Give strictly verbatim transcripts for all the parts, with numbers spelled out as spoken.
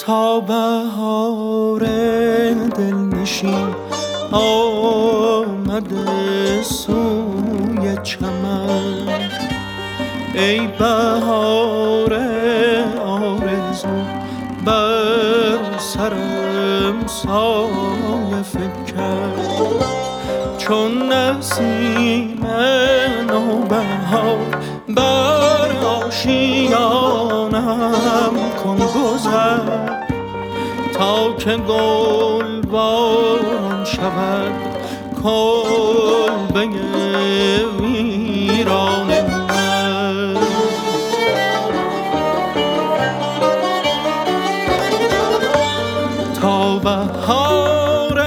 تا بهار دلنشین آمده سوی چمن. ای بهار آرزو بر سرم سایه فکن، چون نسیم نوبهار بر آشیانم کن گذر، تا که گل باران شود کلبه ویران من. تا بهار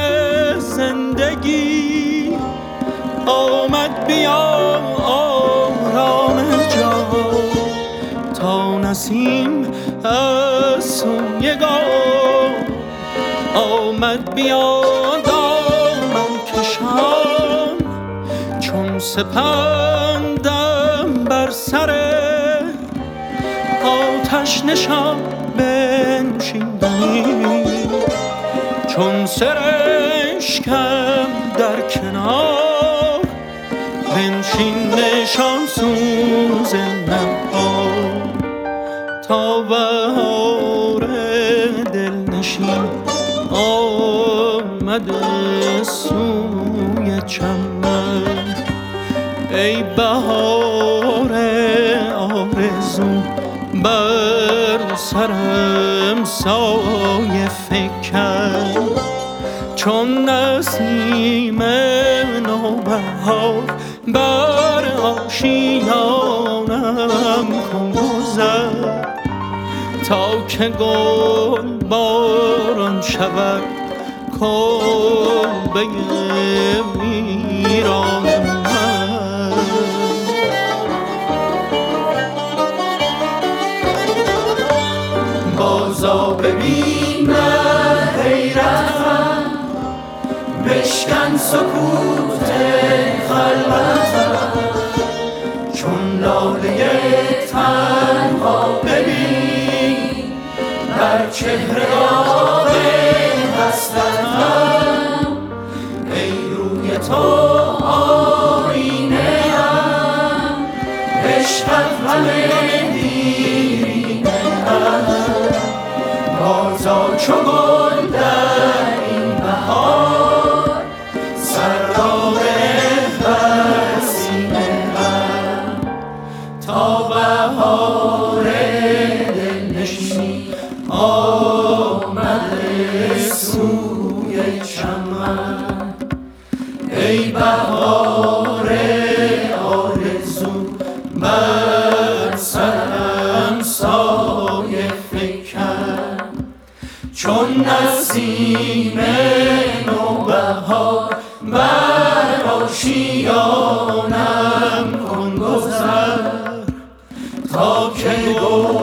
زندگی آمد بیا آرام جان، تا نسیم از سوی گام آمد بیا دامن کشان، چون سپندم بر سر آتش نشان بنشیندنی، چون سرشکم در کنار بنشین نشان سوز نها. تا بهار دلنشین آمده سوی چمن. ای بهار آرزو بر سرم سایه فکن، چون نسیم نوبهار بر آشیانم کن گذر، تا که گل باران شود کلبه ویران من. بازا ببین نه حیرتم، بشکن سکوت خلوتم، چون لاله تنها ببین بر چهره داغ حسرتم. ای روی تو آینه ام، عشقت همه دیرینه ام، بازا چو گل در این بهار سر را به بر سینه ام. تا بهار دلنشین آمده سوی چمن. ای بهار آرزو بر سرم سایه فکن، چون نسیم نوبهار بر آشیانم کن گذر، تا که گل